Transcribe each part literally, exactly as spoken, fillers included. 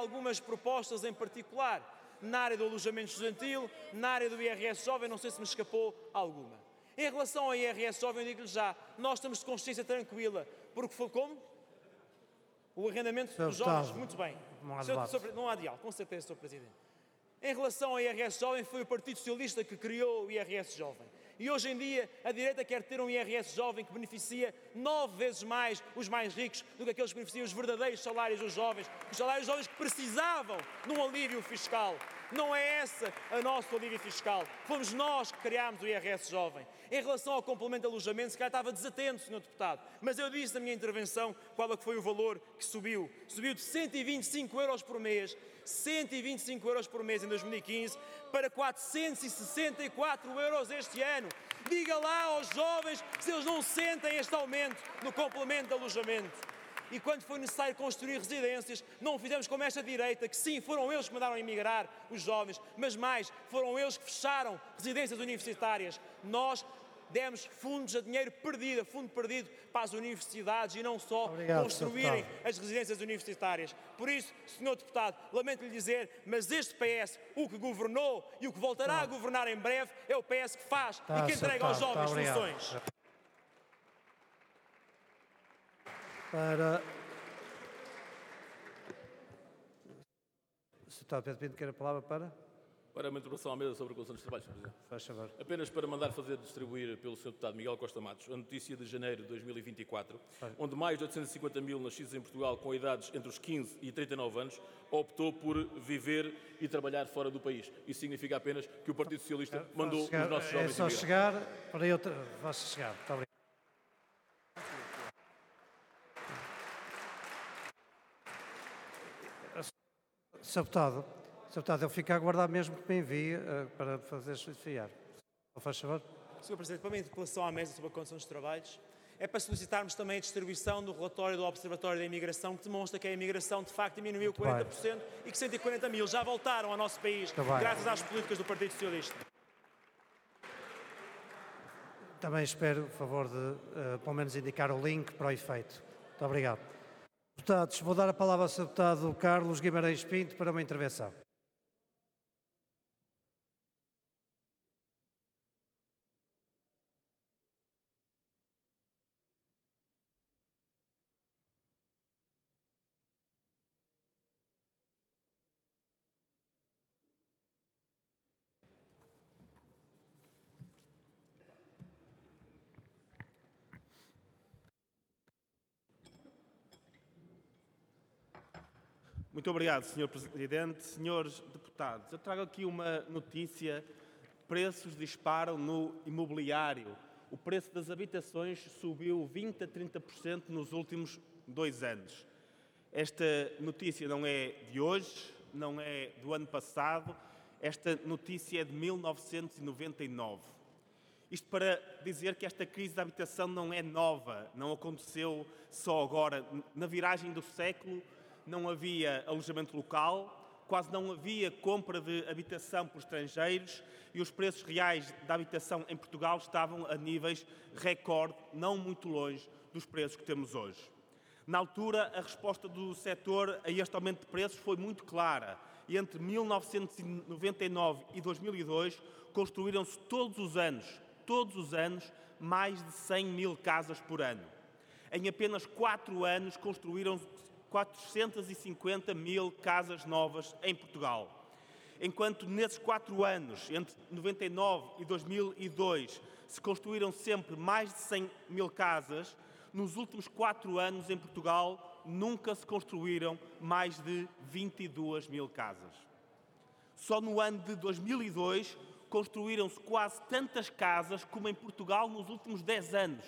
algumas propostas em particular, na área do alojamento estudantil, na área do I R S jovem, não sei se me escapou alguma. Em relação ao I R S jovem, eu digo-lhe já, nós estamos de consciência tranquila, porque foi como? O arrendamento dos jovens, muito bem. Não há Senhor, senhor, não há diálogo, com certeza, senhor Presidente. Em relação ao I R S jovem, foi o Partido Socialista que criou o I R S jovem. E hoje em dia a direita quer ter um I R S jovem que beneficia nove vezes mais os mais ricos do que aqueles que beneficiam os verdadeiros salários dos jovens, os salários jovens que precisavam de um alívio fiscal. Não é esse o nosso alívio fiscal. Fomos nós que criámos o I R S jovem. Em relação ao complemento de alojamento, se calhar estava desatento, senhor Deputado, mas eu disse na minha intervenção qual é que foi o valor que subiu. Subiu de cento e vinte e cinco euros por mês, cento e vinte e cinco euros por mês em dois mil e quinze, para quatrocentos e sessenta e quatro euros este ano. Diga lá aos jovens se eles não sentem este aumento no complemento de alojamento. E quando foi necessário construir residências, não fizemos como esta direita, que sim, foram eles que mandaram emigrar os jovens, mas mais, foram eles que fecharam residências universitárias. Nós demos fundos a dinheiro perdido, a fundo perdido para as universidades e não só Obrigado, construírem as residências universitárias. Por isso, senhor Deputado, lamento lhe dizer, mas este P S, o que governou e o que voltará a governar em breve, é o P S que faz Tá, e que entrega aos jovens tá, soluções. Para... O Deputado Pedro Pinto quer a palavra para? Para uma intervenção à mesa sobre a Condição dos Trabalhos, senhor Presidente. Faz favor. Apenas para mandar fazer distribuir pelo senhor Deputado Miguel Costa Matos a notícia de janeiro de dois mil e vinte e quatro, Vai. onde mais de oitocentos e cinquenta mil nascidos em Portugal com idades entre os quinze e trinta e nove anos optou por viver e trabalhar fora do país. Isso significa apenas que o Partido Socialista mandou chegar, os nossos é jovens só emigrar. chegar para eu... Posso chegar. Muito obrigado. senhor Deputado, senhor Deputado, eu fico a aguardar mesmo que me envie uh, para fazer justificar. Faz favor. senhor Presidente, para uma interpelação à mesa sobre a condição dos trabalhos, é para solicitarmos também a distribuição do relatório do Observatório da Imigração, que demonstra que a imigração de facto diminuiu Muito quarenta por cento bem. E que cento e quarenta mil já voltaram ao nosso país, graças às políticas do Partido Socialista. Também espero, por favor, de uh, pelo menos indicar o link para o efeito. Muito obrigado. Deputados, vou dar a palavra ao senhor Deputado Carlos Guimarães Pinto para uma intervenção. Muito obrigado, senhor Presidente. Senhores deputados, eu trago aqui uma notícia. Preços disparam no imobiliário. O preço das habitações subiu vinte a trinta por cento nos últimos dois anos. Esta notícia não é de hoje, não é do ano passado. Esta notícia é de mil novecentos e noventa e nove. Isto para dizer que esta crise da habitação não é nova, não aconteceu só agora. Na viragem do século, não havia alojamento local, quase não havia compra de habitação por estrangeiros e os preços reais da habitação em Portugal estavam a níveis recorde, não muito longe dos preços que temos hoje. Na altura, a resposta do setor a este aumento de preços foi muito clara. E entre mil novecentos e noventa e nove e dois mil e dois construíram-se todos os anos, todos os anos, mais de cem mil casas por ano. Em apenas quatro anos construíram-se quatrocentos e cinquenta mil casas novas em Portugal. Enquanto nesses quatro anos, entre noventa e nove e dois mil e dois, se construíram sempre mais de cem mil casas, nos últimos quatro anos em Portugal nunca se construíram mais de vinte e duas mil casas. Só no ano de dois mil e dois construíram-se quase tantas casas como em Portugal nos últimos dez anos.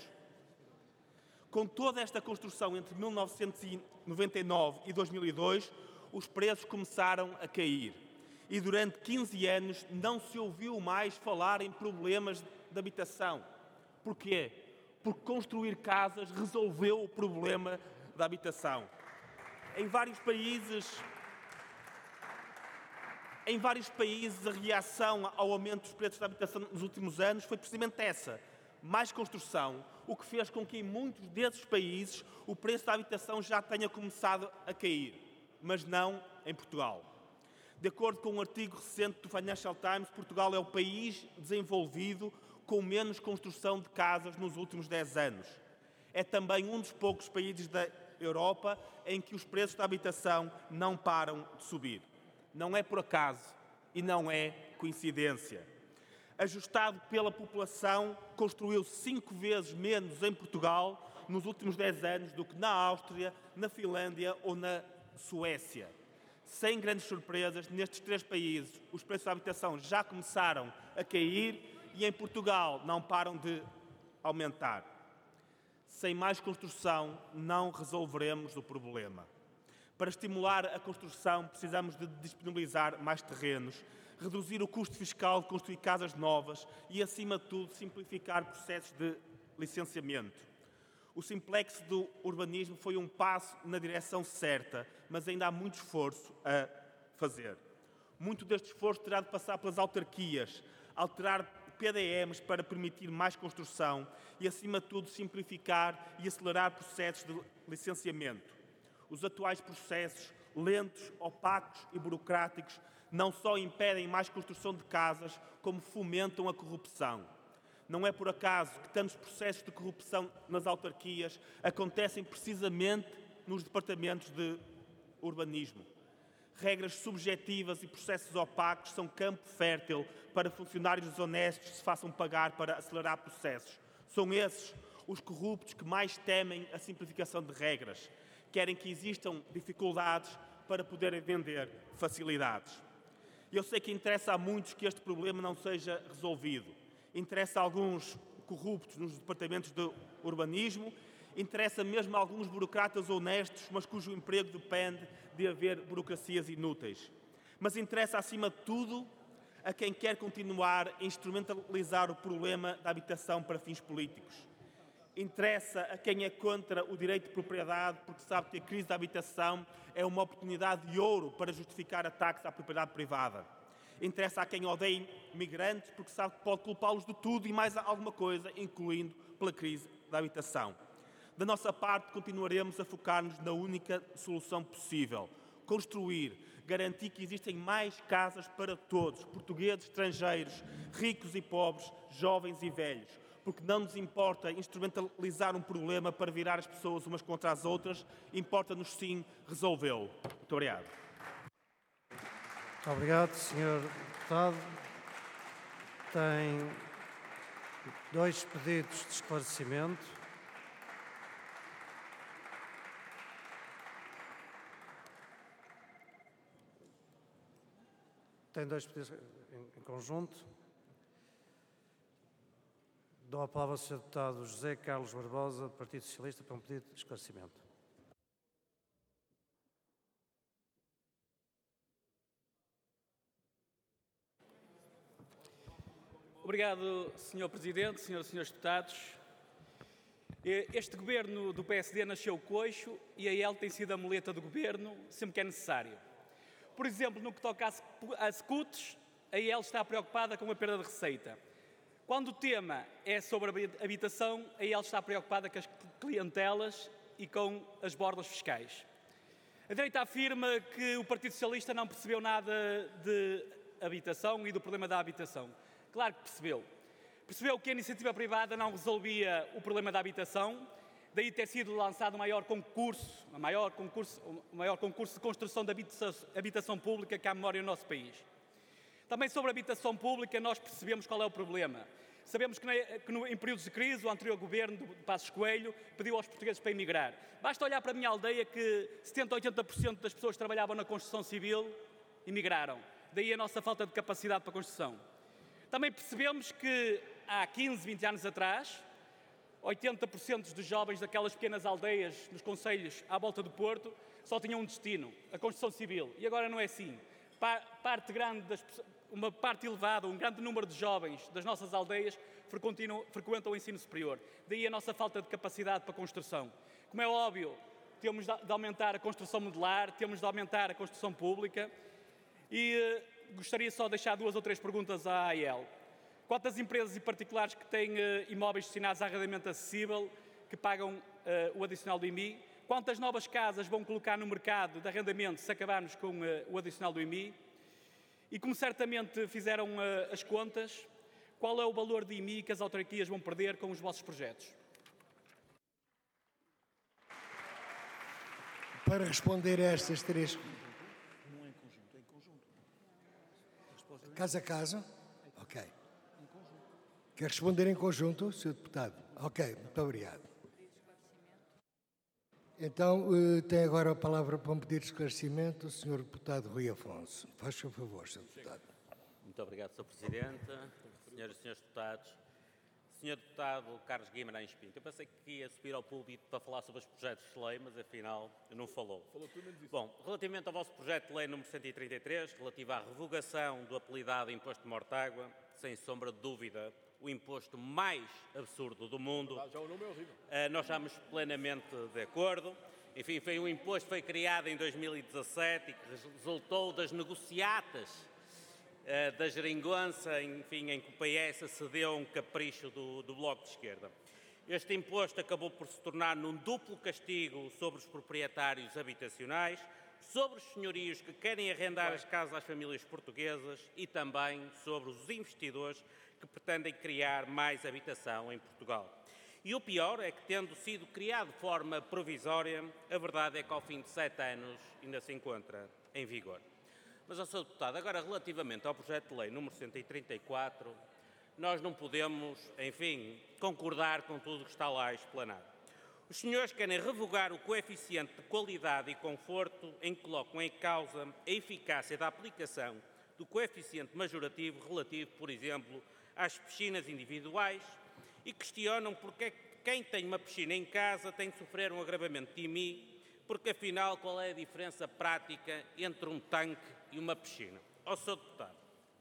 Com toda esta construção entre mil novecentos e noventa e nove e dois mil e dois, os preços começaram a cair. E durante quinze anos não se ouviu mais falar em problemas de habitação. Porquê? Porque construir casas resolveu o problema da habitação. Em vários países, em vários países, a reação ao aumento dos preços da habitação nos últimos anos foi precisamente essa. Mais construção, o que fez com que em muitos desses países o preço da habitação já tenha começado a cair. mas não em Portugal. De acordo com um artigo recente do Financial Times, Portugal é o país desenvolvido com menos construção de casas nos últimos dez anos. É também um dos poucos países da Europa em que os preços da habitação não param de subir. Não é por acaso e não é coincidência. Ajustado pela população, construiu-se cinco vezes menos em Portugal nos últimos dez anos do que na Áustria, na Finlândia ou na Suécia. Sem grandes surpresas, nestes três países os preços da habitação já começaram a cair e em Portugal não param de aumentar. Sem mais construção, não resolveremos o problema. Para estimular a construção, precisamos de disponibilizar mais terrenos, reduzir o custo fiscal de construir casas novas e, acima de tudo, simplificar processos de licenciamento. O Simplex do urbanismo foi um passo na direção certa, mas ainda há muito esforço a fazer. Muito deste esforço terá de passar pelas autarquias, alterar P D Ms para permitir mais construção e, acima de tudo, simplificar e acelerar processos de licenciamento. Os atuais processos, lentos, opacos e burocráticos, não só impedem mais construção de casas, como fomentam a corrupção. Não é por acaso que tantos processos de corrupção nas autarquias acontecem precisamente nos departamentos de urbanismo. Regras subjetivas e processos opacos são campo fértil para funcionários desonestos que se façam pagar para acelerar processos. São esses os corruptos que mais temem a simplificação de regras. Querem que existam dificuldades para poderem vender facilidades. Eu sei que interessa a muitos que este problema não seja resolvido. Interessa a alguns corruptos nos departamentos de urbanismo, interessa mesmo a alguns burocratas honestos, mas cujo emprego depende de haver burocracias inúteis. Mas interessa, acima de tudo, a quem quer continuar a instrumentalizar o problema da habitação para fins políticos. Interessa a quem é contra o direito de propriedade, porque sabe que a crise da habitação é uma oportunidade de ouro para justificar ataques à propriedade privada. Interessa a quem odeia imigrantes, porque sabe que pode culpá-los de tudo e mais alguma coisa, incluindo pela crise da habitação. Da nossa parte, continuaremos a focar-nos na única solução possível: construir, garantir que existem mais casas para todos, portugueses, estrangeiros, ricos e pobres, jovens e velhos, porque não nos importa instrumentalizar um problema para virar as pessoas umas contra as outras, importa-nos sim resolvê-lo. Muito obrigado. Muito obrigado, senhor Deputado. Tem dois pedidos de esclarecimento. Tem dois pedidos em conjunto. Dou a palavra ao senhor Deputado José Carlos Barbosa, do Partido Socialista, para um pedido de esclarecimento. Obrigado, senhor Presidente, senhoras e senhores deputados. Este governo do P S D nasceu coxo e a ele tem sido a muleta do governo sempre que é necessário. Por exemplo, no que toca a scuts, a ele está preocupada com a perda de receita. Quando o tema é sobre a habitação, a ele está preocupada com as clientelas e com as bordas fiscais. A direita afirma que o Partido Socialista não percebeu nada de habitação e do problema da habitação. Claro que percebeu. Percebeu que a iniciativa privada não resolvia o problema da habitação, daí ter sido lançado o maior concurso, o maior concurso, o maior concurso de construção de habitação, habitação pública que há memória no nosso país. Também sobre a habitação pública nós percebemos qual é o problema. Sabemos que, que no, em períodos de crise o anterior governo de Passos Coelho pediu aos portugueses para emigrar. Basta olhar para a minha aldeia que setenta a oitenta por cento das pessoas que trabalhavam na construção civil emigraram. Daí a nossa falta de capacidade para a construção. Também percebemos que há quinze, vinte anos atrás, oitenta por cento dos jovens daquelas pequenas aldeias nos concelhos à volta do Porto só tinham um destino, a construção civil. E agora não é assim. Parte grande das, uma parte elevada, um grande número de jovens das nossas aldeias frequentam o ensino superior. Daí a nossa falta de capacidade para a construção. Como é óbvio, temos de aumentar a construção modular, temos de aumentar a construção pública e uh, gostaria só de deixar duas ou três perguntas à A E L. Quantas empresas e particulares que têm uh, imóveis destinados a arrendamento acessível, que pagam uh, o adicional do I M I, quantas novas casas vão colocar no mercado de arrendamento se acabarmos com uh, o adicional do I M I? E como certamente fizeram uh, as contas, qual é o valor de I M I que as autarquias vão perder com os vossos projetos? Para responder a estas três... Não é em conjunto, é em conjunto. Caso a caso? Ok. Quer responder em conjunto, senhor Deputado? Ok, muito obrigado. Então, tem agora a palavra para um pedido de esclarecimento o senhor Deputado Rui Afonso. Faz o favor, senhor Deputado. Muito obrigado, senhor Presidente, senhoras e senhores deputados. senhor Deputado Carlos Guimarães Pinto, eu pensei que ia subir ao púlpito para falar sobre os projetos de lei, mas afinal não falou. Falou tudo menos isso. Bom, relativamente ao vosso projeto de lei número cento e trinta e três, relativo à revogação do apelidado Imposto de Mortágua, sem sombra de dúvida, o imposto mais absurdo do mundo. Já o nome é horrível. Uh, nós estamos plenamente de acordo. Enfim, foi um imposto que foi criado em dois mil e dezassete e que resultou das negociatas uh, da geringonça, enfim, em que o P S cedeu a um capricho do, do Bloco de Esquerda. Este imposto acabou por se tornar num duplo castigo sobre os proprietários habitacionais, sobre os senhorios que querem arrendar as casas às famílias portuguesas e também sobre os investidores que pretendem criar mais habitação em Portugal. E o pior é que, tendo sido criado de forma provisória, a verdade é que ao fim de sete anos ainda se encontra em vigor. Mas, ó senhor Deputado, agora relativamente ao projeto de lei número cento e trinta e quatro, nós não podemos, enfim, concordar com tudo o que está lá explanado. Os senhores querem revogar o coeficiente de qualidade e conforto em que colocam em causa a eficácia da aplicação do coeficiente majorativo relativo, por exemplo, às piscinas individuais e questionam porque é que quem tem uma piscina em casa tem de sofrer um agravamento de I M I, porque afinal qual é a diferença prática entre um tanque e uma piscina? Ó senhor Deputado,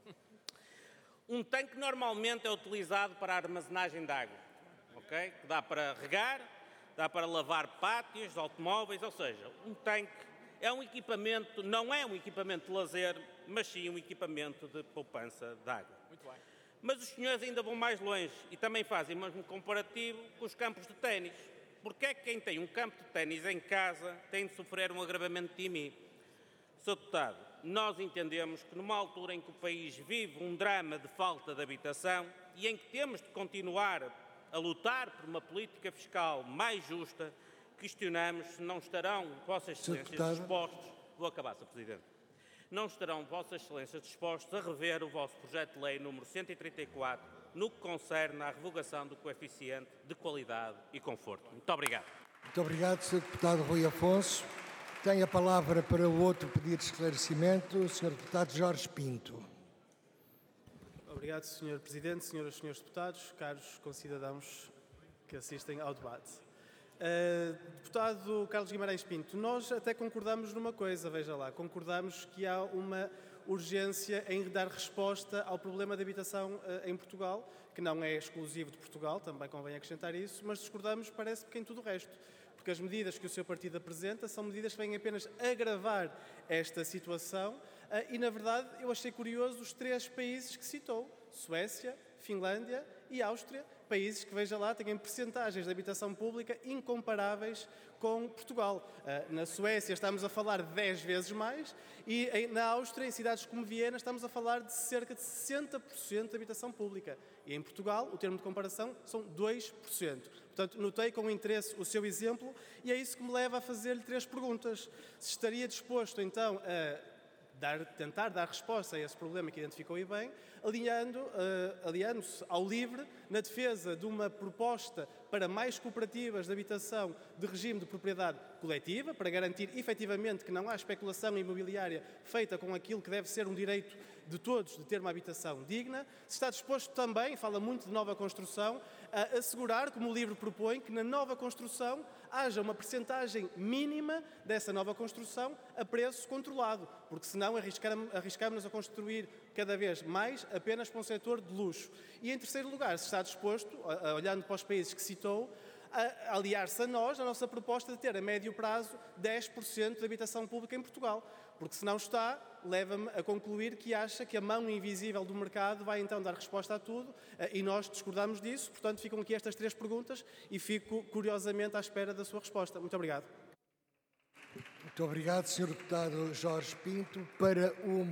um tanque normalmente é utilizado para a armazenagem de água, ok? Que dá para regar, dá para lavar pátios, automóveis, ou seja, um tanque é um equipamento, não é um equipamento de lazer, mas sim um equipamento de poupança de água. Muito bem. Mas os senhores ainda vão mais longe e também fazem o mesmo comparativo com os campos de ténis. Porque é que quem tem um campo de ténis em casa tem de sofrer um agravamento de I M I? senhor Deputado, nós entendemos que numa altura em que o país vive um drama de falta de habitação e em que temos de continuar a lutar por uma política fiscal mais justa, questionamos se não estarão Vossas Excelências dispostos... Vou acabar, senhor Presidente. Não estarão Vossas Excelências dispostos a rever o vosso projeto de lei número cento e trinta e quatro no que concerne à revogação do coeficiente de qualidade e conforto. Muito obrigado. Muito obrigado, senhor Deputado Rui Afonso. Tem a palavra para o outro pedido de esclarecimento, o senhor Deputado Jorge Pinto. Obrigado, senhor Presidente, senhoras e senhores deputados, caros concidadãos que assistem ao debate. Uh, deputado Carlos Guimarães Pinto, nós até concordamos numa coisa, veja lá, concordamos que há uma urgência em dar resposta ao problema de habitação uh, em Portugal, que não é exclusivo de Portugal, também convém acrescentar isso, mas discordamos, parece que em tudo o resto, porque as medidas que o seu partido apresenta são medidas que vêm apenas agravar esta situação uh, e, na verdade, eu achei curioso os três países que citou, Suécia, Finlândia e Áustria, países que, veja lá, têm percentagens de habitação pública incomparáveis com Portugal. Na Suécia estamos a falar de dez vezes mais e na Áustria, em cidades como Viena, estamos a falar de cerca de sessenta por cento de habitação pública. E em Portugal, o termo de comparação são dois por cento. Portanto, notei com interesse o seu exemplo e é isso que me leva a fazer-lhe três perguntas. Se estaria disposto, então, a Dar, tentar dar resposta a esse problema que identificou e bem, alinhando, uh, aliando-se ao LIVRE na defesa de uma proposta para mais cooperativas de habitação de regime de propriedade coletiva, para garantir efetivamente que não há especulação imobiliária feita com aquilo que deve ser um direito de todos de ter uma habitação digna. Se está disposto também, fala muito de nova construção, a assegurar, como o LIVRE propõe, que na nova construção haja uma percentagem mínima dessa nova construção a preço controlado, porque senão arriscamos a construir cada vez mais apenas para um setor de luxo. E em terceiro lugar, se está disposto, olhando para os países que citou, a aliar-se a nós, a nossa proposta de ter a médio prazo dez por cento de habitação pública em Portugal, porque se não está, leva-me a concluir que acha que a mão invisível do mercado vai então dar resposta a tudo e nós discordamos disso, portanto ficam aqui estas três perguntas e fico curiosamente à espera da sua resposta. Muito obrigado. Muito obrigado, senhor Deputado Jorge Pinto. Para o